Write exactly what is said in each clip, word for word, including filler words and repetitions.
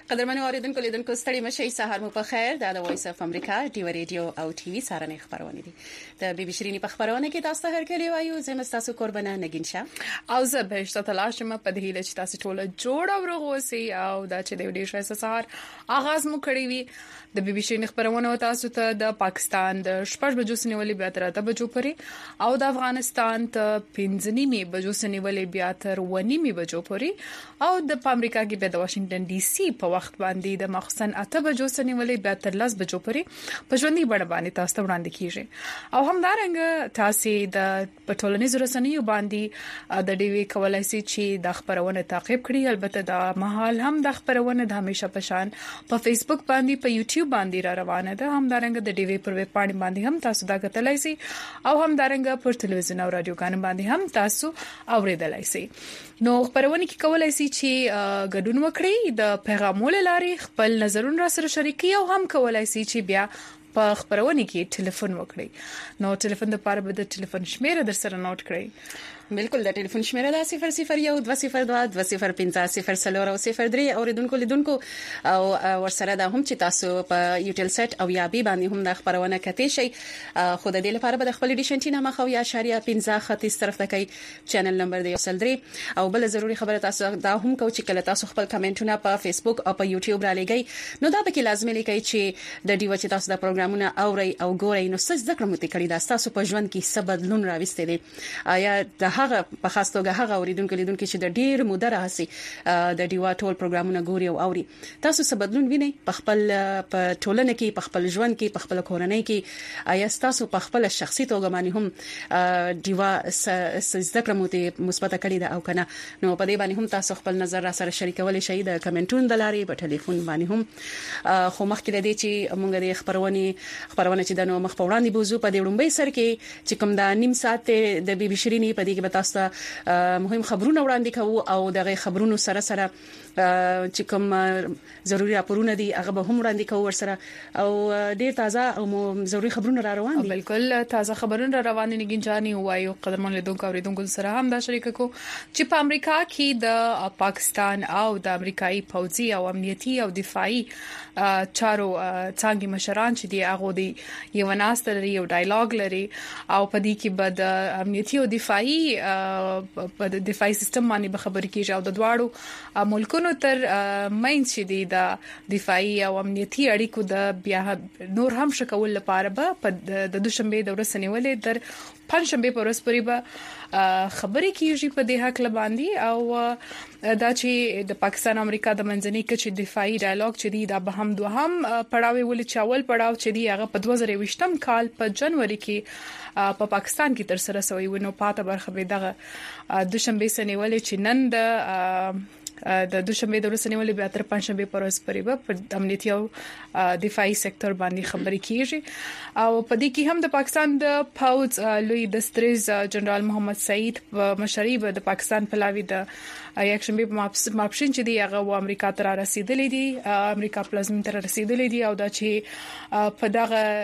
قدرمنو اوریدونکو لیدونکو ستړي مشي سهار مو په خیر دا د وایس اف امریکا ټي وی ریډیو او ټي وی سارنې خبرونه دي د بي بي شيريني په خبرونه کې تاسو هر کلی وایو زم تاسو قربانه نگین شه او زه به شته تلاشم په دې هیله چې تاسو ټول جوړ او رغوسي او دا چې د دې شای سهار آغاز مو کړی وي د بي بي شيريني خبرونه تاسو ته د پاکستان د شپږ بجو سنولې بیا تر اته بجو پورې او د افغانستان ته پنځه نیمه بجو سنولې بیا تر و نیمه بجو پورې او د امریکا کې د واشنگټن ډي سي په وخت باندې د مخصن اته بجو سنولې بیا تر لس بجو پورې په ژوندۍ بڼه باندې تاسو ته وړاندې کیږي او همدارنګه تاسو د پټولنیز رسنیو باندې د ډي وی کولای شئ چې د خبرونه تعقیب کړئ البته د مهال هم د خبرونه د همیشه پشان په فیسبوک باندې په یوټیوب باندې را روانه ده همدارنګه د ډي وی پر ویب باندې باندې هم تاسو دا کتلای شئ او همدارنګه پر ټلویزیون او رادیو باندې هم تاسو اوریدلای شئ نو خبرونه کې کولای شئ چې ګډون وکړئ د پیغامونو لاري خپل نظرونه را سره شریکي او هم کولای شئ چې بیا په خبرونه کې ټلیفون وکړئ نو ټلیفون د پاره به د ټلیفون شمیره در سره نوٹ کړئ بالکل د ټلیفون شمیره ده صفر صفر یو دوه صفر دوه دوه صفر پنځه صفر څلور او صفر درې اوریدونکو لیدونکو او ورسره دا هم چې تاسو په یوټل سیټ او یا بي باندې هم د خبرونه کتئ شي خو د دې لپاره به د خپل ډیشنټینا مخه یا اشاریه پنځه ختیځ طرف ته کوي چینل نمبر دی یوسل درې او بل ضروری خبره تاسو دا هم کو چې کله تاسو خپل کمنټونه په فیسبوک او په یوټیوب را لګئ نو دا به کې لازمي لیکي چې د ډیو چې تاسو د پروګرامونه اوري او ګورئ نو څه ذکر مو تکړی دا تاسو په ژوند کې څه بدلون راوستي دي آیا د هغه په خاص توګه هغه اوریدونکو لیدونکو چې د ډیر موده راځي د ډیوا ټول پروګرامونه ګوري او اوري تاسو څه بدلون وینئ په خپل په ټولنه کې په خپل ژوند کې په خپل کورنۍ کې آیا تاسو په خپل شخصي توګه باندې هم ډیوا څه ذکر مو ته مثبت کړی دا او کنه نو په دې باندې هم تاسو خپل نظر را سره شریکول شئ د کمنټونو د لارې په ټلیفون باندې هم خو مخکې د دې چې موږ د خبرونه خبرونه چې د نو مخ په وړاندې بوزو په دې وړاندې سر کې چې کوم دا نیم ساعت د بي بي شيريني په دې کې به تاسو مهم خبرونه وړاندې کوو او دغه خبرونو سره سره چې کوم ضروري راپورونه دي هغه به هم وړاندې کوو ورسره او ډیر تازه او ضروري خبرونه را روان دي بالکل تازه خبرونه را روان دي ګنجاني وایو قدرمن لیدونکو اوریدونکو سره هم دا شریک کو چې په امریکا کې د پاکستان او د امریکایي پوځي او امنیتي او دفاعي چارو څنګه مشران چې دی هغه دی یو ناستر لري یو ډایلاګ لري او په دې کې به د امنیتي او دفاعي په دفاعي سیستم باندې به خبرې کیږي او د دواړو ملکونو تر مین چې دی د دفاعي او امنیتي اړیکو د بیا نور هم شکول لپاره به د دوشنبه د ورسنیولې در پنځشنبه پر ورځ پورې به خبرې کیږي په دې حق لباندي او دا چې د پاکستان امریکا د منځني کې دفاعي ډایلاګ چې دی دا به هم دوهم پړاوي ول چاول پړاو چې دی هغه په دوه زره ویشتم کال په جنوري کې په پاکستان کې تر سره شوی و نو پاته برخه به دغه دوشنبه سنیولې چې نن د د دوشنبه د ورسنیولې بیا تر پنځشنبه پر ورځ پورې په امنیتي او دفاعي سکتور باندې خبرې کیږي او په دې کې هم د پاکستان د پوز لوی دستریز جنرال محمد سعید مشري د پاکستان پلاوی د یکشنبه په ماپښین چې دی هغه امریکا ته رسیدلې دي امریکا پلازم ته رسیدلې دي او دا چې په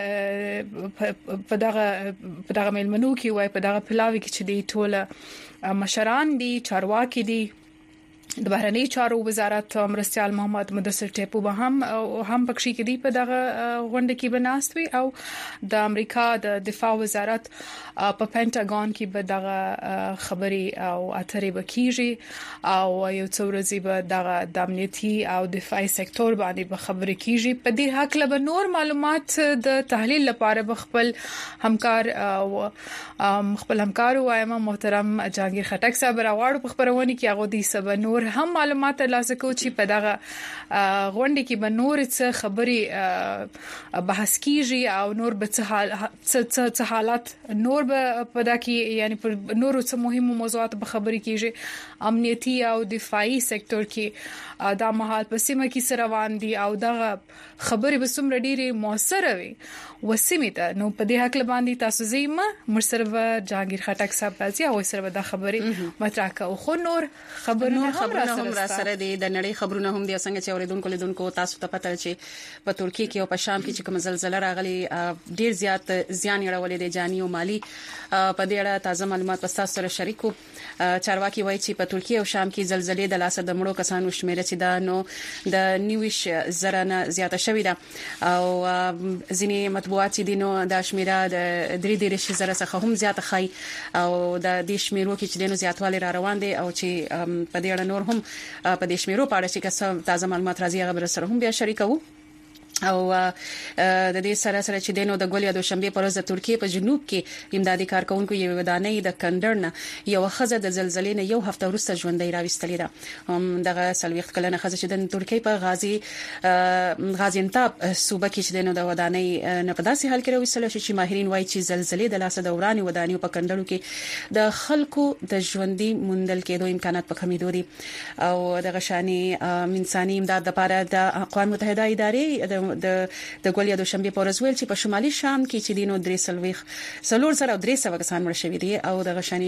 دغه په دغه په دغه ملمنو کې وای په دغه پلاوی کې چې دی ټول مشران دي چارواکي دي د بهرنی چارو وزارت مرستيال محمد مدثر ټیپو به هم هم پکښې کې دی په دغه غونډه کې بناستوي او د امریکا د دفاع وزارت په پینټاګون کې به دغه خبري او اترې بکیږي او یو څو ورځې به دغه د امنیتي او دفاعي سکتور باندې به خبرې کیږي په دې حق له نور معلومات د تحلیل لپاره به خپل همکار او خپل همکار وایم محترم جهانگیر خټک صاحب راوړو په خبرونه کې هغه دي سبا نور هم معلومات ترلاسه کوي چې په دغه غونډه کې به نور څه خبري بحث کیږي او نور به څه حالات نور به په دکې یعنی په نور څه مهمو موضوعات به خبري کیږي امنیتي او دفاعي سکتور کې دا مهال په سیمه کې سره روان دي او دغه خبري به څومره ډیره موثره وي وسیمه ته نو په دې حق باندې تاسو زیمه مرسره جهانگیر خټک صاحب بازي او سره د خبري مطرح کوي خو نور خبرونه خبرونه هم را سره دي د نړۍ خبرونه هم دي څنګه چې اوریدونکو لیدونکو تاسو ته پته چې په ترکیه کې او په شام کې چې کوم زلزلہ راغلي ډیر زیات زیان یړولې دي جاني او مالی په دې اړه تازه معلومات تاسو سره شریکو. چارواکي وایي چې په ترکیه او شام کې زلزلې د لاسه د مړو کسانو شمېر چې دا نو د نیوش زره نه زیاته شوې ده او ځینې مطبوعات دي نو د شمیره د درې دیرش زره څخه هم زیاته خای او د دې شمیرو کې چې د نو زیاتوالی را روان دي او چې په دې اړه نور هم په دې شمیرو په اړه چې څه تازه معلومات راځي هغه سره هم بیا شریکو. او د دې سره سره چې دینو د ګولیا د شنبه پر ورځ د ترکیه په جنوب کې امدادي کارکونکو یو ودانۍ د کندرن یو خزه د زلزلې نه یو هفته وروسته ژوندۍ راوستلې ده. هم دغه سلويخت کلنه خزه چې د ترکیه په غازی غازینتاب صوبه کې چې دینو د ودانۍ نه په داسې حال کې راوستل شي چې ماهرین وایي چې زلزلې د لاسه د وراني ودانۍ په کندرو کې د خلکو د ژوندۍ موندل کېدو امکانات په کمیدو دي. او د غشاني انساني امداد لپاره د اقوام متحده ادارې د د ګولیا د شنبه په ورځ ویل چې په شمالي شام کې چې دینو درې سلويخ سلور سره درې سو کسان مړ شوي دي او د غشاني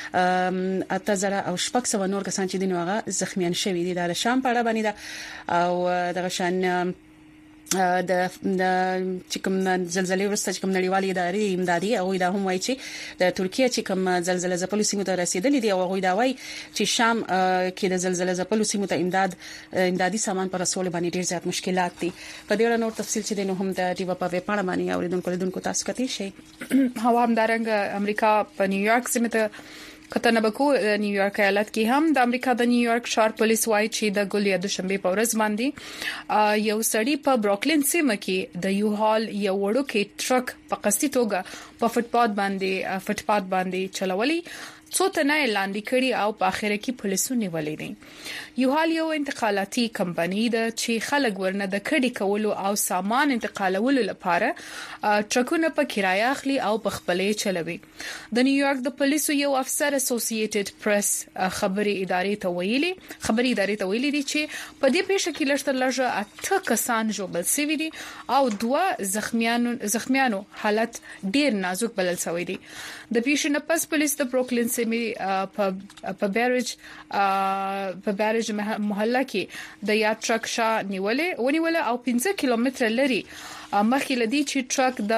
اته زره او شپږ سو نور کسان چې دینو هغه زخمیان شوي دي. د شام په اړه باندې ده او د غشان د د چې کوم زلزلې ورسته چې کوم نړیوالې ادارې امدادي او دا هم وایي چې د ترکیه چې کوم زلزلې زپلو سیمو ته رسیدلې دي او هغه دا وایي چې شام کې د زلزلې زپلو سیمو ته امداد امدادي سامان پر رسول باندې ډیر زیات مشکلات دي. په دې اړه نور تفصیل چې دینو هم د ټي وی په ویب باندې اوریدونکو لیدونکو تاسو کتي شي. هوا هم دارنګ امریکا په نیویارک سیمه ته کتنه بکو نیویارک ایالت کې هم د امریکا د نیویارک ښار پولیس وایي چې د ګولیا د شنبه په ورځ باندې یو سړی په بروکلین سیمه کې د یو هال یو وړو کې ټرک په قصدي توګه په فټپات باندې فټپات باندې چلولي څو تنه لاندې کړي او په اخر کې پولیسو نیولې دي. یو حال یو انتقالاتي کمپنی ده چې خلک ورنه د کډي کولو او سامان انتقالولو لپاره ټرکونه په کرایه اخلي او په خپلې چلوي. د نیویارک د پولیسو یو افسر اسوسییټډ پریس خبري ادارې ته ویلي خبري ادارې ته ویلي دي چې په دې پیښه کې لږ تر لږه اته کسان جوړل شوي دي او دوه زخمیانو زخمیانو حالت ډیر نازک بلل شوی دي. د پیښې نه پس پولیس د بروکلین په په بیرج په بیرج محله کې د یا ټرک شا نیولې ونیولې او پنځه کیلومتره لري مخکې لدی چې ټرک د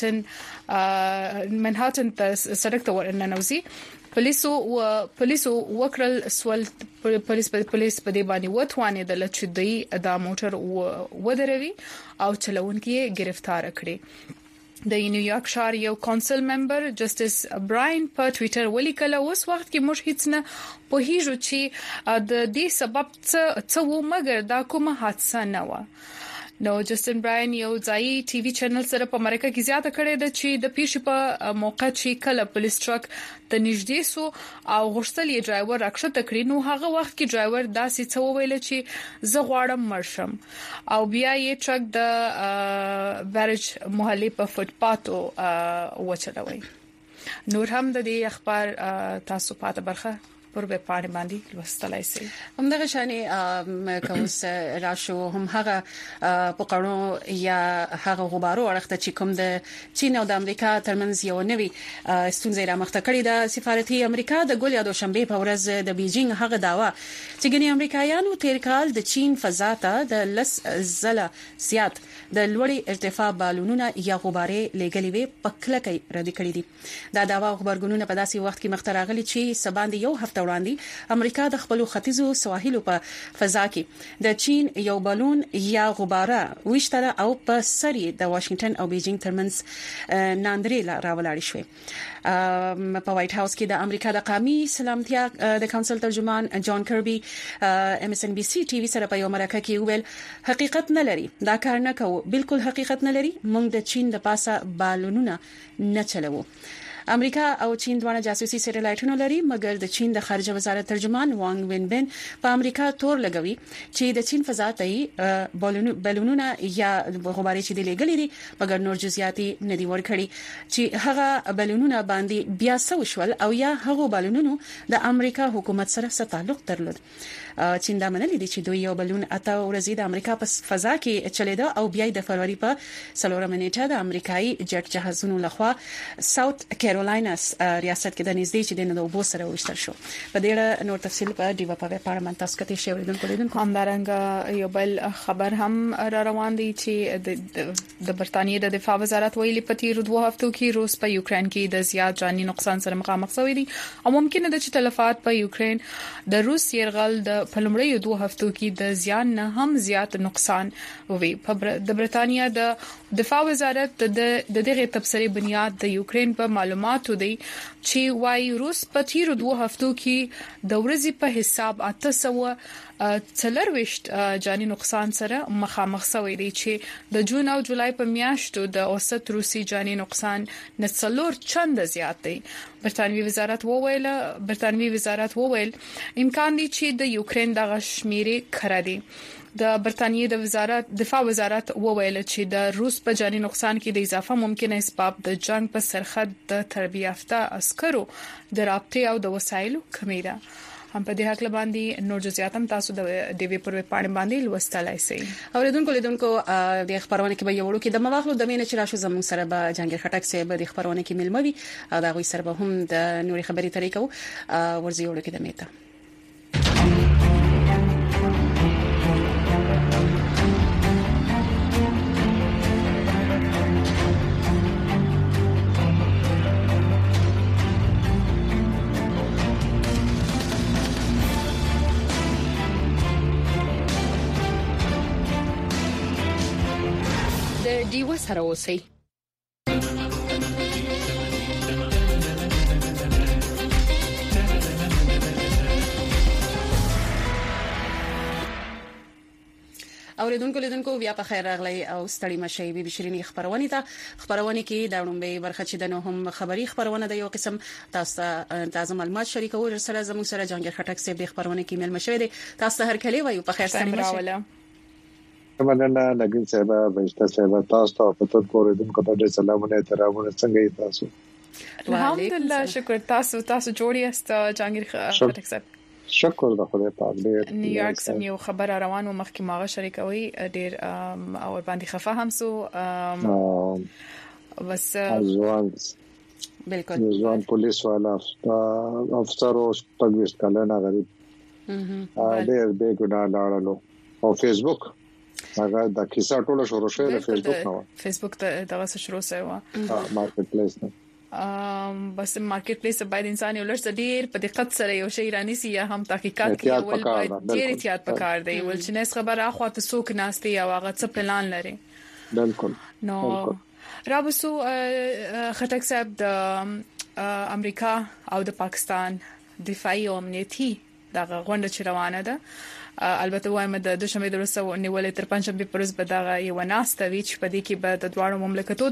منهاتن منهاتن ته سړک ته ورننوزي. پولیسو و پولیسو وکړل سوال پولیس په پولیس په دی باندې وټوانې د لچدي د موټر ودروي او چلونکي گرفتار کړي. د نیویارک ښار یو کونسل ممبر جسټس براین په ټوئیټر ولیکل اوس وخت کې موږ هیڅ نه په هیڅ چې د دې سبب څه و مګر دا کومه حادثه نه و. نو جسټن براین یو ځای ټي وي چینل سره په امریکا کې زیاته کړې ده چې د پیښې په موقع چې کله پولیس ټرک ته نږدې سو او غوښتل یې ډرایور راکښته کړی نو هغه وخت کې ډرایور داسې څه وویل چې زه غواړم مرشم او بیا یې ټرک د بیرج محلي په فټپاتو وچلوي. نور هم د دې اخبار تاسو پاته برخه پر به پانی باندې لوستلای شي. هم دغه شانی کوس راشو هم هغه پکړو یا هغه غبارو ورخته چې کوم د چین او د امریکا ترمنځ یو نوي ستونزې را مخته کړې ده. سفارتي امریکا د ګولیا د شنبه په ورځ د بیجینګ هغه داوا چې ګنې امریکایانو تیر کال د چین فضا ته د لس زله زیات د لوړی ارتفاع بالونونه یا غبارې لګلې وي پکله کوي ردی کړې دي. دا داوا خبرګونونه په داسې وخت کې مختراغلي چې سباندې یو هفته وړاندې امریکا د خپل ختیځو سواحلو په فضا کې د چین یو بالون یا غباره وشتره او په سری د واشنگټن او بیجینګ ترمنځ ناندري راولاړ شوې. په وایټ هاوس کې د امریکا د قومي سلامتیا د کونسل ترجمان جان کربي ام اس ان بي سي ټي وي سره په یو مرکه کې ویل حقیقت نه لري دا کار نه کوو بالکل حقیقت نه لري موږ د چین د پاسه بالونونه نه چلوو. امریکا او چین دواړه جاسوسي سټلایټونه لري مګر د چین د خارجه وزارت ترجمان وانګ وینبن په امریکا تور لګوي چې د چین فضا ته بالونونه یا غبارې چې د لګلې دي مګر نور جزئیاتي نه دي ورکړي چې هغه بالونونه باندې بیا سوشول او یا هغه بالونونو د امریکا حکومت سره څه تعلق درلود. چین دا منلي دي چې دوی یو بالون اته ورځې د امریکا په فضا کې چلیدا او بیا د فروری په سلوره منېټه د امریکایي جټ جهازونو لخوا ساوث کیرولاینا ریاست کې د نږدې چې د نوو سره وشتل شو. په دې اړه نور تفصیل په دیوا په پاړه منتاس کې شی ولیدونکو لیدونکو همدارنګه یو بل خبر هم را روان دي چې د برتانیې د دفاع وزارت ویلي په تیر دوه هفتو کې روس په یوکرين کې د زیات جاني نقصان سره مخامخ شوی دي او ممکن ده چې تلفات په یوکرين د روس يرغل د پلمړی دوه هفتو کې د زیان نه هم زیات نقصان وي. د برتانیې د دفاع وزارت د دغه تبصرې بنیاد د یوکرين په معلوماتو دی چې وايي روس په تیر دوه هفتو کې د ورځې په حساب اته سوه څلرويشت جاني نقصان سره مخامخ شوی دی چې د جون او جولای په میاشتو د اوسط روسي جاني نقصان نڅلور چند زیات دی. برتانوي وزارت وویل برتانوي وزارت وویل امکان دی چې د یوکرين د غشمیرې کړه دي. د برتانیې د وزارت دفاع وزارت وویل چې د روس په جاني نقصان کې د اضافه ممکنه اسباب د جنگ په سرحد د تربیه یافته عسکرو د رابطې او د وسایلو کمی ده. هم په دې حق باندې نور جزئیات هم تاسو د دیوی پر پاڼې باندې لوستلای شئ. اوریدونکو لیدونکو د خبرونه کې به یو ورو کې د مواخلو د مینه چې راشو زموږ سره به جنگیر خټک سي به د خبرونه کې ملموي او دا غوي سره به هم د نوري خبري طریقو ورزي وړو کې د میته. دیو سره اوسئ. اوریدونکو لیدونکو بیا په خیر راغلی او ستړي مشي بي بشريني خبرونه ته خبرونه کې د وړاندې برخه چې د نو هم خبري خبرونه د یو قسم تاسو تاسو معلومات شریکول سره زموږ سره جنگیر خټک سي د خبرونه کې مل مشوي دي. تاسو هر کله وایو په خیر سره راوله. مننه نګین صاحب بهشته صاحب تاسو ته په تاسو کور دې کوم ته سلامونه احترامونه څنګه تاسو؟ الحمدلله شکر. تاسو تاسو جوړی است جنگیر خټک صاحب. شکر د خدای پاک دې. نیویارک سم یو خبر روان و مخکې ماغه شریکوي ډیر او باندې خفه هم سو بس ځوان بالکل ځوان پولیس والا افسر او پګويست کله نه غریب ا ډیر به ګنا لاړلو او فیسبوک هغه د کیسه ټوله شروع شوه د فیسبوک نو فیسبوک ته دغه شروع شوه مارکیټ پلیس نه ام بس مارکیټ پلیس باید انسان یو لږ ډیر په دقت سره یو شی رانی سي یا هم تحقیقات کوي ول ډیر احتیاط پکار دی ول چې نس خبره اخوا ته سوک ناشتي او هغه څه پلان لري. بالکل نو رابسو خټک صاحب د امریکا او د پاکستان دفاعي او امنیتي دغه غونډه چې روانه ده البته وایم د دوشنبه درسته نیولې تر پنځشنبه پرز به دغه یو ناسته وی چې په دې کې به د دوه مملکتو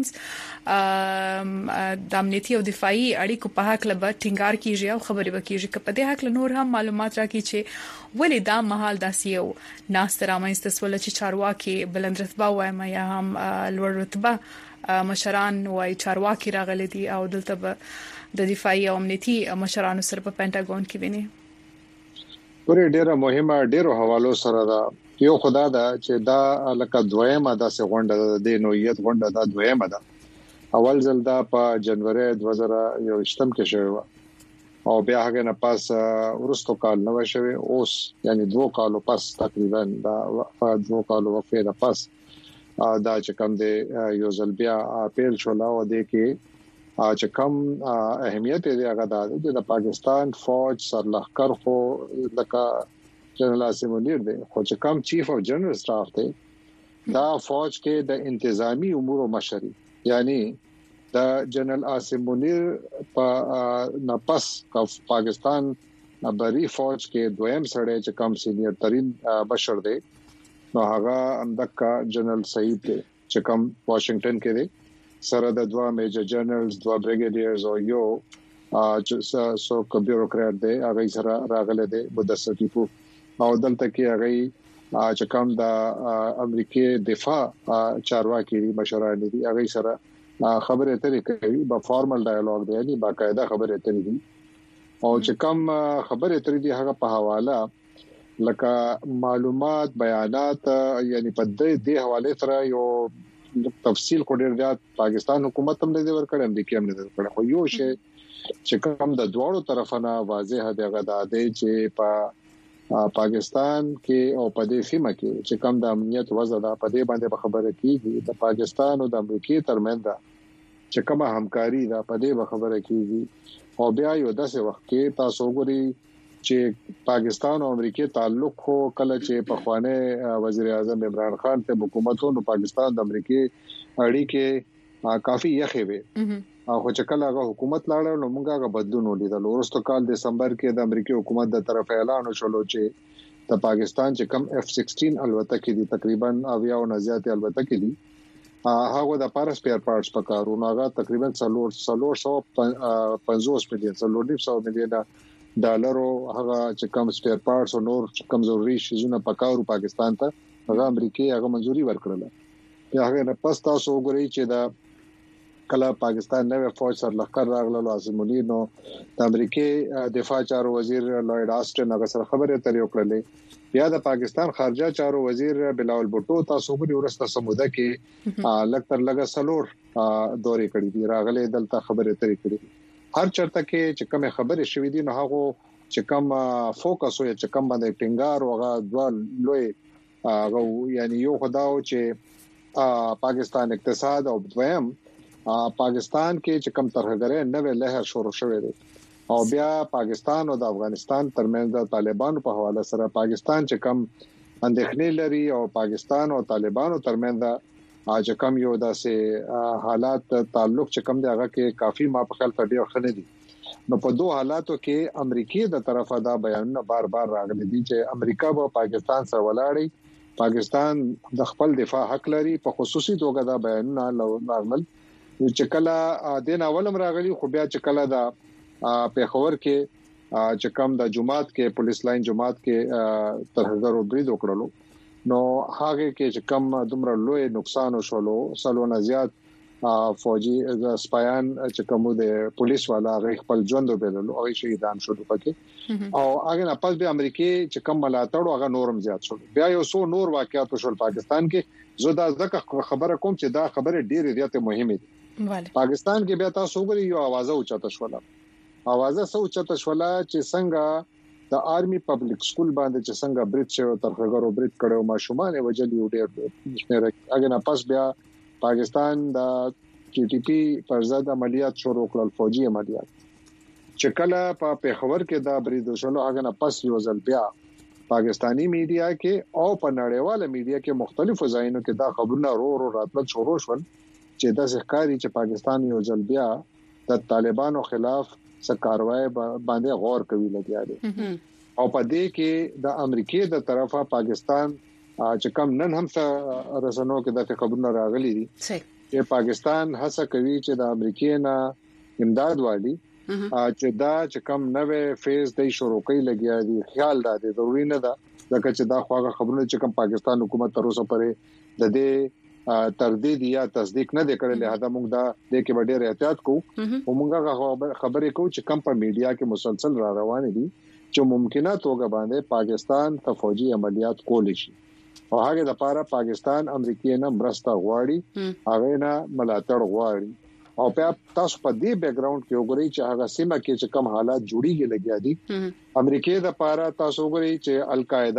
ترمنځ د امنیتي او دفاعي اړیکو په حق له ټینګار کیږي او خبرې وکړي چې په دې حق له نور هم معلومات راکړي چې ولې دا مهال داسې یو ناسته رامنځته سول چې چارواکي بلند رتبه وایم یا هم لوړ رتبه مشران وای چارواکي راغلي دي او دلته به د دفاعي او امنیتي مشرانو سره په پینټاګون کې ویني. ورې ډیره مهمه ډیرو حوالو سره دا یو خدا دا چې دا لکه دویمه د غونډه د نوعیت غونډه دا دویمه ده. اول ځل دا په جنوري دوه زره یوویشت کې شوی او بیا هغه نه پاس ورستو کال نو شوی اوس یعنی دوه کالو پس تقریبا دا دوه کالو وقفه ده پس دا چې کوم دی یو ځل بیا اپیل شولا او د کې چې کوم اهمیت دی هغه د پاکستان فوج سرلخر خو لکه جنرال عاصم منیر دی خو چې کوم چیف اف جنرال سٹاف دی دا فوج کې د انتظامی امور مشري یعنی د جنرال عاصم منیر په نفس پاکستان بری فوج کې دویم سړی چې کوم سینیئر ترين بشر دی نو هغه اندکا جنرال سعید دی چې کوم واشنگټن کې دی سره د دوه میجر جنرالز دوه بریګیډیرز او یو چې سو بیوروکرات دی هغه سره راغله دی مدثر ټیپو او دلته کې هغه چې کوم د امریکای دفاع چارواکي مشران دي هغه سره خبرې اترې کوي با فارمل ډایالوګ دی یعنی باقاعده خبرې اترې دي او چې کوم خبرې اترې دي هغه په حواله لکه معلومات بیانات یعنی په دې حواله سره یو تفصیل خو ډیر زیات پاکستان حکومت هم نه ورکړ امریکا هم نه ورکړ خو یو شی چې کوم د دوړو طرفانه واضح دی غدا دی چې په پاکستان کې او په دې سیمه کې چې کوم د امنیت وضع ده په دې باندې خبره کیږي د پاکستان او د امریکا ترمنځ چې کومه همکاري ده په دې خبره کیږي او بیا یو داسې وخت کې تاسو وګورئ چې پاکستان او امریکا تعلق خو کله چې په خوانه وزیر اعظم عمران خان ته حکومتونو پاکستان د امریکا اړیکې کافي یخې وي او چې کله هغه حکومت لاړ نو موږ هغه بدلون ولیدل ورسته کال دسمبر کې د امریکا حکومت د طرف اعلان وشول چې د پاکستان چې کم اف سیکسټین الوتکې دي تقریبا اویا او نزيات الوتکې دي هغه د پارس پیر پارټس پکارونه هغه تقریبا څلور څلور سو پنځوس مليون څلور سو مليون ډالرو هغه چې کوم سپیر پارټس او نور کوم ضروري شیزونه پکاورو پاکستان ته هغه امریکای هغه منځوري ورکړل بیا هغه نه پس تاسو وګورئ چې دا کله پاکستان نوې فوج سره لخر راغلو عاصم علي نو د امریکای دفاع چارو وزیر لوید آسټن هغه سره خبرې اترې وکړلې بیا د پاکستان خارجه چارو وزیر بلاول بوټو تاسو وګورئ ورسته سموده کې لکتر لګا سلور دورې کړې دي راغلي دلته خبرې اترې کړې هر چرته کې چې کوم خبرې شوې دي نو هغه چې کوم فوکس او چې کوم باندې ټینګار او هغه دوه لوی هغه یعنی یو خداو چې پاکستان اقتصاد او دویم پاکستان کې چې کوم ترهګرۍ نوې لهر شروع شوې ده او بیا پاکستان او د افغانستان ترمنځ د طالبانو په حواله سره پاکستان چې کوم اندېښنې لري او پاکستان او طالبانو ترمنځ اج کم یو داسې حالات تعلق چې کم دی هغه کې کافي ما په خیال ډیر خنه دي نو په دوه حالاتو کې امریکای د طرفه دا بیانونه بار بار راغلي دي چې امریکا به پاکستان سره ولاړی پاکستان د خپل دفاع حق لري په خصوصي توګه دا بیانونه راغلل چې کله دین اولم راغلي خو بیا چې کله دا پیښور کې چې کم د جماعت کې پولیس لاین جماعت کې ترهګرو برید وکړلو نو هغه کې چې کم دومره لوی نقصان وشولو سلونه زیات فوجي سپایان چې کوم د پولیس والا غي خپل ژوند وبللو او شهیدان شول پکې او هغه نه پس به امریکای چې کم ملاتړ هغه نورم زیات شول بیا یو څو نور واقعیات شول پاکستان کې زه دا ځکه خبره کوم چې دا خبره ډیره زیاته مهمه ده پاکستان کې بیا تاسو وګورئ یو आवाज اوچته شول आवाज اوچته شول چې څنګه د آرمي پبلک سکول باندې چې څنګه برید شوی ترخګرو برید کړو ماشومان وجلی وډیر شمیر اګه نه پس بیا پاکستان د ټي ټي پی پر ضد عملیات شروع کړل فوجي عملیات چې کله په پیښور کې دا برید شول اګه نه پس یو ځل بیا پاکستانی میډیا کې او په نړیواله میډیا کې مختلفو ځایونو کې دا خبرونه رو رو راتل شروع شول چې د ښکاری چې پاکستان یو ځل بیا د طالبانو خلاف څه کاروای باندې غور کوي لګیا دي او په دې کې د امریکای د طرفه پاکستان چې کوم نن هم څه رسنو کې د خبرونه راغلي دي چې پاکستان هڅه کوي چې د امریکای نه امداد والی چې دا چې کوم نوې فیز د شروع کوي لګیا دي خیال دا دي ضروري نه ده ځکه چې دا خواغه خبرونه چې کوم پاکستان حکومت تر اوسه پرې د دې تردید یا تصدیق نه کړل لهدا موږ دا د کې ډېر احتیاط کوو او موږ خبرې کوو چې کم په میډیا کې مسلسل را روان دي چې ممکنه توګه باندې پاکستان ته فوجي عملیات کول شي او هغه د لپاره پاکستان امریکای نه مرسته غواړي هغه نه ملاتړ غواړي او په تاسو په دې بیک گراوند کې وګورئ چې هغه سیمه کې چې کم حالات جوړیږي لګیا دي امریکای د لپاره تاسو وګورئ چې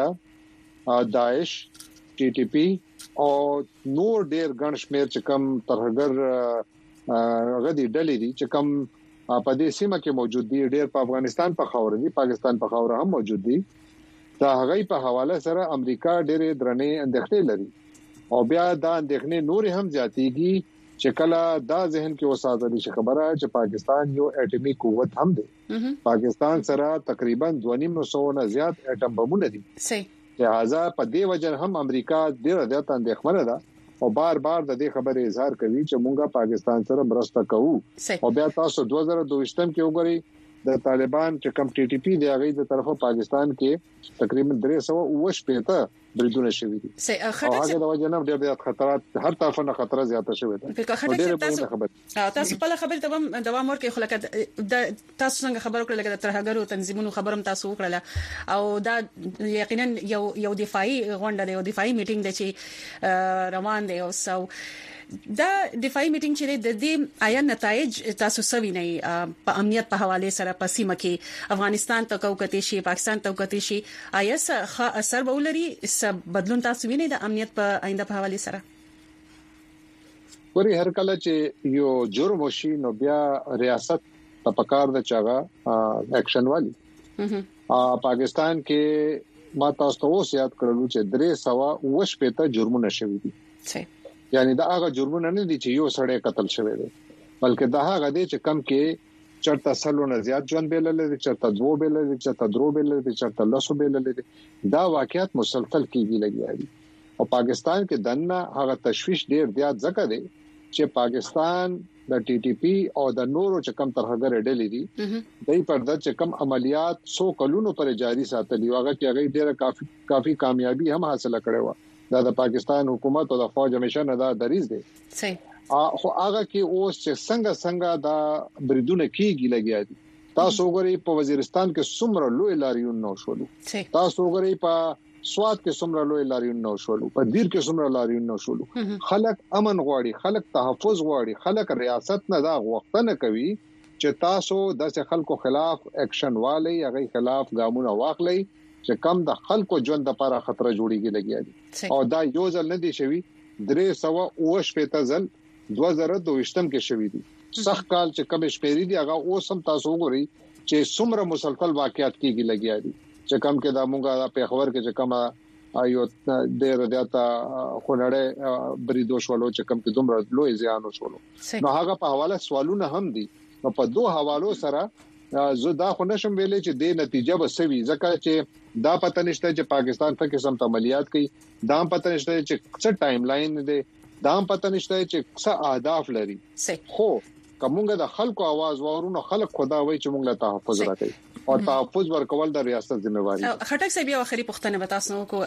القاعده داعش ټي ټي پی او نور ډیر ګڼ شمیر چې کم ترهګر غدي ډلې دي چې کم په دې سیمه کې موجود دي ډیر په افغانستان په خاور دي پاکستان په خاور هم موجود دي دا هغه په حواله سره امریکا ډېر درنې اندېښنې لري او بیا دا اندېښنې نور هم زیاتېږي چې کله دا ذهن کې وساتل شي خبره چې پاکستان یو اټومي قوت هم دی پاکستان سره تقریبا دوه نیم سو نه زیات اټم بمونه دي صحیح لہذا په دې وجه هم امریکا ډېر زیات اندېښمنه ده او بار بار د دې خبرې اظهار کوي چې مونږه پاکستان سره مرسته کوو او بیا تاسو دوه زره دوه کې وګورئ د طالبان چې کم ټي ټي پی دی هغه د طرفه پاکستان کې تقریبا درې سوه اوه شپږ بریدونه شوي دي صحیح او هغه د وجه نه ډېر زیات خطرات هر طرف نه خطر زیاته شوی ده په خټه تاسو تاسو په خبره دوام دوام ورکړئ خو لکه تاسو څنګه خبر وکړل لکه د ترهګرو تنظیمونو خبرم تاسو وکړه او دا یقینا یو یو دفاعي غونډه ده یو دفاعي میټینګ ده چې روان دی او سو دا دفاعي میټینګ چې د دې آیا نتایج تاسو سوي نه په امنیت په حواله سره په سیمه کې افغانستان ته کوکتی شي پاکستان ته کوکتی شي آیا څه اثر به ولري څه بدلون تاسو وینئ د امنیت په آینده په حواله سره وري هر کله چې یو جرم وشي نو بیا ریاست په پکار د چاغه اکشن والی پاکستان کې ما تاسو ته اوس یاد کړلو چې درې سوا وش پته جرمونه شوي دي یعنی دا هغه جرمونه نه دي چې یو سړی قتل شوی دی بلکې دا هغه دي چې کم کې چرته سلونه زیات ژوند بیل لري چرته دوه بیل لري چرته درو بیل لري چرته لسو بیل لري دا واقعیت مسلسل کیږي لګیږي او پاکستان کې دنه هغه تشويش ډیر زیات ځکه دی چې پاکستان د ټي ټي پی او د نورو چې کم ترهګر ډلې دي دای په د چې کم عملیات سو کلونو پر جاری ساتلی هغه کې هغه ډیره کافي کافي کامیابی هم حاصله کړې و دا د پاکستان حکومت او د فوج همیشه نه دا دریز دي صحیح خو هغه کې اوس چې څنګه څنګه دا بریدونه کیږي لګیا دي تاسو وګورئ په وزیرستان کې څومره لوی لاریون نو شولو تاسو وګورئ په سواد کې څومره لوی لاریون نو شولو په دیر کې څومره لاریون نو شولو خلک امن غواړي خلک تحفظ غواړي خلک ریاست نه دا غوښتنه کوي چې تاسو د خلکو خلاف اکشن والی هغه خلاف ګامونه واخلئ چې کم د خلکو ژوند لپاره خطر جوړیږي لګیږي او دا یو ځل نه دی شوی درې سو اوش پته ځل دوه زره دوه کې شوی دي سخت کال چې کم شپېری دی هغه اوسم تاسو وګورئ چې څومره مسلسل واقعیت کیږي لګیږي چې کم کې د مونږه په خبر کې چې کم ایو ډېر زیاته خونړې بریدو شولو چې کم کې دومره لوی زیان وشولو نو هغه په حواله سوالونه هم دي نو په دوه حوالو سره زه دا خو نشم ویلې چې د نتیجه به سوي ځکه چې دا پته نشته چې پاکستان په قسم عملیات کوي دا پته نشته چې څه ټایم لاین دی دا پته نشته چې څه اهداف لري خو کومګه د خلکو आवाज وورونو خلک خدا وای چې موږ له تحفظ راکړي او تحفظ ورکول د ریاست ذمہواری خټک صاحب یو اخري پوښتنه به تاسو کو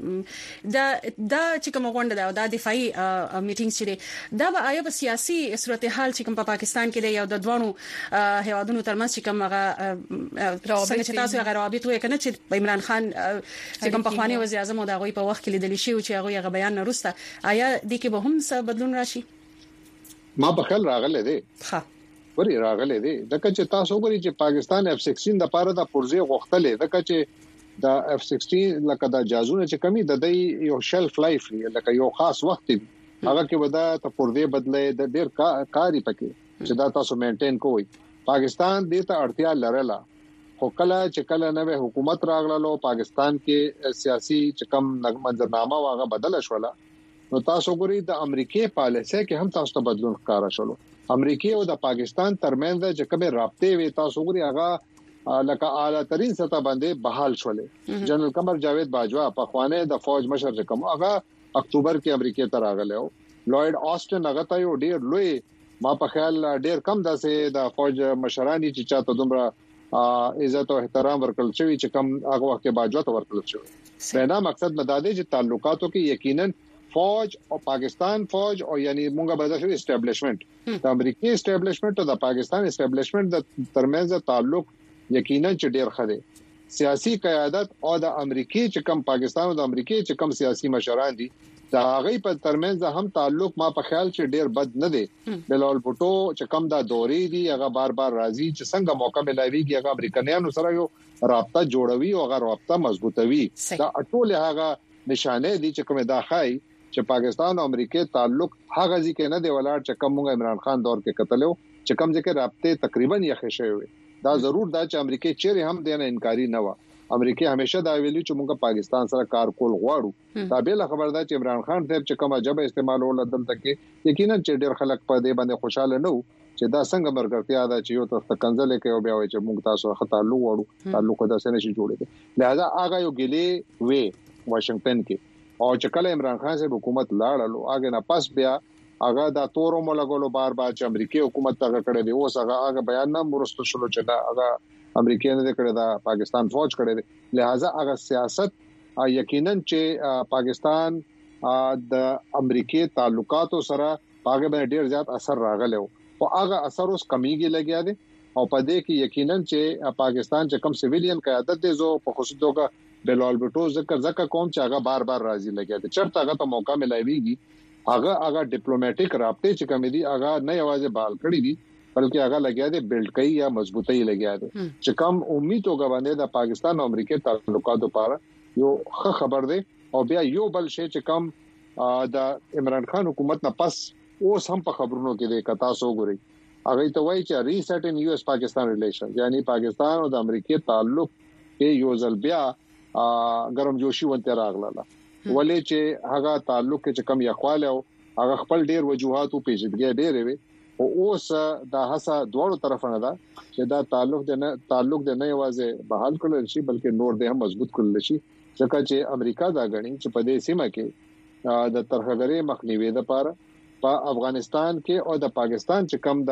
دا دا چې کوم غونډه دا د دفاعي میټینګ چې دا به آیا په سیاسي صورتحال چې کوم په پاکستان کې دی یو د دوانو هیوادونو ترمنځ چې کوم هغه څنګه چې تاسو هغه روابط وې کنه چې عمران خان چې کوم په خواني وزیر اعظم او دا غوي په وخت کې لیدل شي چې هغه هغه بیان نرسته آیا د کې به هم څه بدلون راشي ما په خل راغله دي ها وري راغله دي دغه چې تاسو وګورئ چې پاکستان اف سیکسټین د پاره د پرزه غوښتلې دغه چې د اف سیکسټین لکه د جازونه چې کمی د دې یو شلف لایف لکه یو خاص وخت دی هغه کې ودا ته پرزه بدلې د ډیر کاری پکې چې دا تاسو مینټین کوئ پاکستان دې ته اړتیا لرله خو کله چې کله نوې حکومت راغله پاکستان کې سیاسي چې کم منظرنامه واغه بدل شوله نو تاسو ګورئ د امریکای پالیسي کې هم تاسو ته بدلون ښکارا شول امریکای او د پاکستان ترمنځ چې کومه رابطه وي تاسو ګورئ هغه لکه اعلی ترين سطح باندې بحال شولې جنرال قمر جاوید باجوا په خوانه د فوج مشر چې کوم هغه اکتوبر کې امریکای ته راغله لوید آسټن هغه ته یو ډیر لوی ما په خیال ډیر کم داسې د فوج مشرانی چې چاته دومره عزت او احترام ورکړل شوی چې کم هغه وخت باجوا ته ورکړل شوی بنا مقصد مداده چې تعلقاتو کې یقینا فوج او پاکستان فوج او یعنی مونږه بدل اسټابلیشمنت د امریکای اسټابلیشمنت او د پاکستان اسټابلیشمنت د ترمنځ تعلق یقینا چې ډیر خده سیاسي قیادت او د امریکای چې کم پاکستان او د امریکای چې کم سیاسي مشران دي دا هغه په ترمنځ هم تعلق ما په خیال چې ډیر بد نه دی بلال بوټو چې کم دا دوري دي هغه بار بار راځي چې څنګه موقع ملایويږي هغه امریکایانو سره یو رابطه جوړوي او هغه رابطه مضبوطوي دا ټول هغه نشانه دي چې کومه دا خای چې پاکستان او امریکای تعلق هغه ځکه نه دی ولاړ چې کوم عمران خان دور کې قتل او چې کوم ځکه رابطه تقریبا یې خښه وي دا ضرور دا چې امریکای چیرې هم دینه انکاری نه و امریکای همیشه دا ویلي چې موږ پاکستان سره کار کول غواړو دا به خبر ده چې عمران خان صاحب چې کومه جبه استعمالول دلته کې یقینا چې ډېر خلک په دې باندې خوشاله نه وو چې دا څنګه مرګرتیا ده چې یو تاسو کنځل کې او بیا وایي چې موږ تاسو خطا تعلق وړو تعلق دا څنګه شي جوړېږي لہذا هغه یو ګلې وې واشنگټن کې او چې کله عمران خان صاحب حکومت لاړلو هغه نه پس بیا هغه دا تورو ملګرو بار بار چې امریکای حکومت ته کړی دی اوس هغه هغه بیان نه مرسته شلو چې دا هغه امریکای نه کړی دا پاکستان فوج کړی دی لہذا هغه سیاست یقینا چې پاکستان د امریکای تعلقاتو سره هغه باندې ډیر زیات اثر راغلی او هغه اثر اوس کمیږي لګیا دی او په دې کې یقینا چې پاکستان چې کم سیویلین قیادت دی زو په خصوص توګه بلال بټو ذکر ذکر کوم چې هغه بار بار راځي لګیا دی چرته هغه ته موقع ملایويږي هغه هغه ډیپلوماټیک رابطه چې کوم دي هغه نه یوازې بحال کړی دي بلکې هغه لګیا دی بلډ کوي یا مضبوطی لګیا دی چې کوم امید وګورئ د پاکستان او امریکای تعلقاتو لپاره یو ښه خبر دی او بیا یو بل شی چې کوم د عمران خان حکومت نه پس اوس هم په خبرونو کې د کتا سو غوري هغه ته وایي چې ریسټ ان یو اس پاکستان ریلیشن یعنی پاکستان او د امریکای تعلق کې یو ځل بیا ګرم جوشي ونته راغله ولې چې هغه تعلق چې کوم یخواله هغه خپل ډیر وجوهات او پیژندګي ډیر وي او اوس د هڅه دوه طرفونه ده چې دا تعلق د نه تعلق د نه یوازې بحال کړل شي بلکې نور د هم مضبوط کړل شي ځکه چې امریکا دا غني چې په دې سیمه کې د ترهګرۍ مخنیوي لپاره په افغانستان کې او د پاکستان چې کم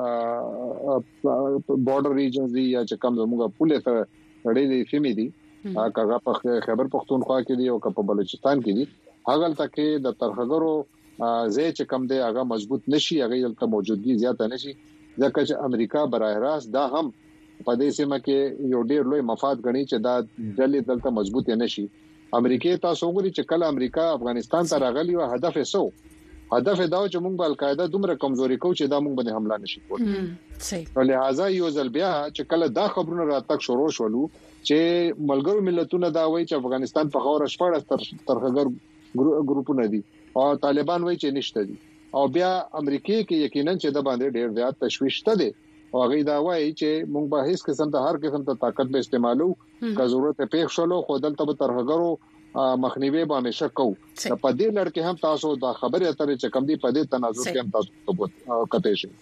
د بارډر ریجنز دي یا چې کم زموږه پوله ته اړې دي فهمي دي هغه په خیبر پختونخوا کې دي او په بلوچستان کې دي هغه تلته د ترهګرو زه چې کم دی هغه مضبوط نشي هغه دلته موجودګي زیاته نشي ځکه چې امریکا براه راست دا هم په دې سیمه کې یو ډیر لوی مفاد غني چې دا ځلې دلته مضبوط نه شي امریکای تاسو وګورئ چې کله امریکا افغانستان ته راغلی او هدف یې سو هدف دا چې موږ به القاعده دومره کمزوري کوو چې دا موږ باندې حمله نشي کولای صحیح ولهدا یو ځل بیا چې کله دا خبرونه راتک شروع شولو چې ملګرو ملتونو دا وایي چې افغانستان په خاور شپږ ترخګر ګروپونه دي او طالبان وایي چې نشته دي او بیا امریکای کې یقینا چې د باندې ډېر زیات تشويش ته او هغه دا وایي چې موږ به هیڅ قسم ته هر قسم ته طاقت به استعمالو که ضرورت پېښ شولو خو دلته به ترهګرو مخنیوي به همیشه کو په دې لړ کې هم تاسو دا خبره اترې چې کم دي په دې تناظر کې هم تاسو کته شي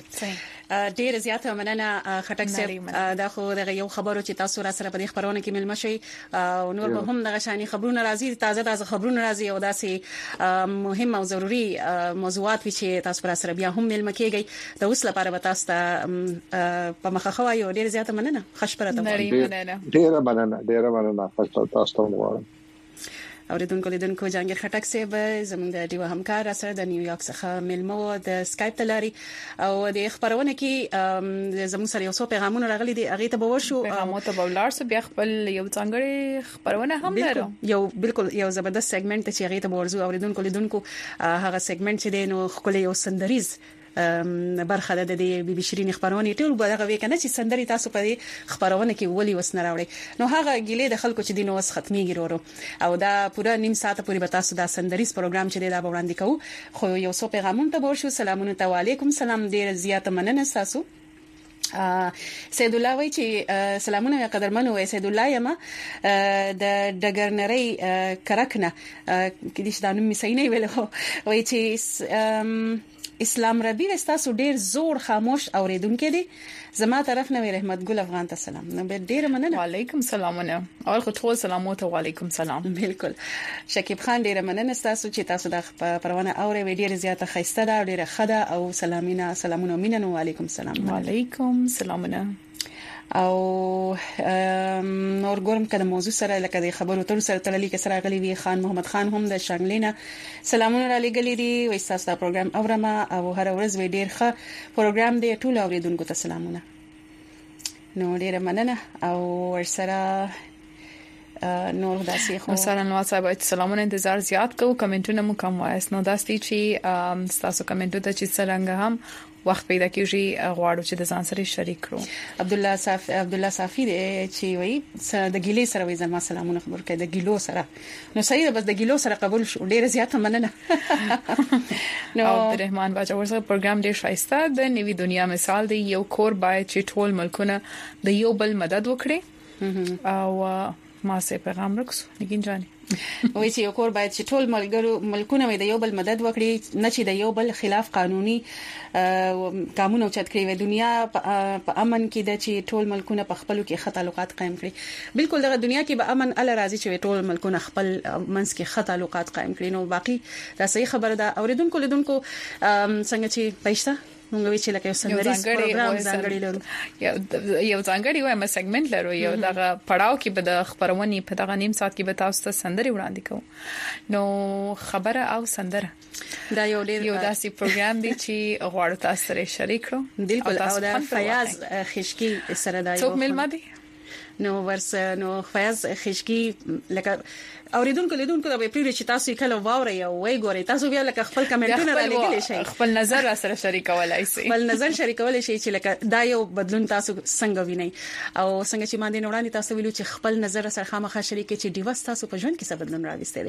ډیر زیاته مننه خټک صاحب دا خو دغه یو خبرو چې تاسو را سره په دې خبرونه کې ملما شي او نور به هم دغه شانی خبرونه راځي تازه تازه خبرونه راځي او داسې مهم او ضروری موضوعات چې تاسو را سره بیا هم ملما کېږي د اوس لپاره به تاسو ته په مخه خو یو ډیر زیاته مننه خشپره ته ډیر مننه ډیر مننه تاسو ته وګورم اوریدونکو لیدونکو جهانگیر خټک صاحب زموږ د ډیو همکار سره د نیویارک څخه ملمو د اسکایپ تلاري او د خبرونه کې زموږ سره یو څو پیغامونه راغلي دي هغه ته به ورشو پیغامو ته بولار سره بیا خپل یو څنګه خبرونه هم لرو یو بالکل یو زبردست سیګمنټ چې هغه ته ورزو اوریدونکو لیدونکو هغه سیګمنټ چې دی نو خپل یو سندریز برخه د دې بي بي شيرين خبرونه ټول به وی کنه چې سندري تاسو په خبرونه کې ولي وسنه راوړي نو هغه ګيله د خلکو چې دینو وس ختميږي ورو او دا پورا نیم ساعت پورې به تاسو دا سندریز پروګرام چې دا وړاندې کوو خو یو څو پیغامونه ته ورشو سلامونه ته علیکم سلام ډیر زیات مننه تاسو سید الله وای چې سلامونه قدرمن وای سید الله یما د ډګرنری کرکنه کې دې شدانو میسینه ویلو وای چې اسلام ربی تاسو ډیر زور خاموش اوریدونکو دي زما طرف نه رحمت ګل افغان ته سلام نو ډیر مننه وعلیکم السلام نه اول خو ټول سلامات او وعلیکم سلام بالکل شکیب خان ډیر مننه تاسو چې تاسو د پروانه اورې ډیر زیاته خسته ده ډیر خده او سلامینا سلامونه مینه وعلیکم السلام وعلیکم السلام نه او نور ګورم کله موضوع سره لکه د خبرو تر سره تړلې کې سره غلي وی خان محمد خان هم د شانګلینا سلامونه را لګلې دي وای تاسو دا پروګرام اورما او هر ورځ وی ډیر ښه پروګرام دی ټول اوریدونکو ته سلامونه نو ډیر مننه او ورسره نور داسې خو سره نو صاحب سلامونه انتظار زیات کو کمنټونه مو کوم وایس نو داسې چې تاسو کمنټو ته چې څنګه هم وخت پیدا کیږي غواړو چې د ځان سره شریک کړو عبد الله صاف عبد الله صافي چې وایي د ګیلې سره وایي زما سلامونه خبر کړه د ګیلو سره نو صحیح بس د ګیلو سره قبول شو ډیره زیاته مننه نو عبدالرحمن باچا ورسره پروګرام ډیر شایسته د نوی دنیا مثال دی یو کور باید چې ټول ملکونه د یو بل مدد وکړي او ما سه پیغام رکسو نگین جانی وای چې یو کور باید چې ټول ملګرو ملکونه د یو بل مدد وکړي نه چې د یو بل خلاف قانوني قانون او چت کړی وي دنیا په امن کې د چې ټول ملکونه په خپلو کې ښه تعلقات قائم کړي بالکل دغه دنیا کې به امن ال راځي چې ټول ملکونه خپل منځ کې ښه تعلقات قائم کړي نو باقي دا صحیح خبره ده اوریدونکو لیدونکو څنګه چې پېښه موږ وی چې لکه سندري پروګرام ځانګړي لرو یو ځانګړي وایم سیګمنټ لرو یو دغه پړاو کې به د خبرونې په دغه نیم ساعت کې به تاسو ته سندري وړاندې کوم نو خبره او سندره دا یو ډیر یو داسې پروګرام دی چې غواړم تاسو سره شریک کړم بالکل او دا فیاض خشکی سره دا یو څوک ملما دی نو ورس نو فیاض خشکی لکه اوریدونکو لیدونکو دا به پریږدي چې تاسو کله واوري او وای ګوري تاسو بیا لکه خپل کمنټونه را لګیلی شئ خپل نظر را سره شریکولای شئ خپل نظر شریکولای شئ چې لکه دا یو بدلون تاسو څنګه وینئ او څنګه چې باندې وړاندې تاسو ویلو چې خپل نظر سره خامخا شریک چې ډیوس تاسو په ژوند کې څه بدلون راوستي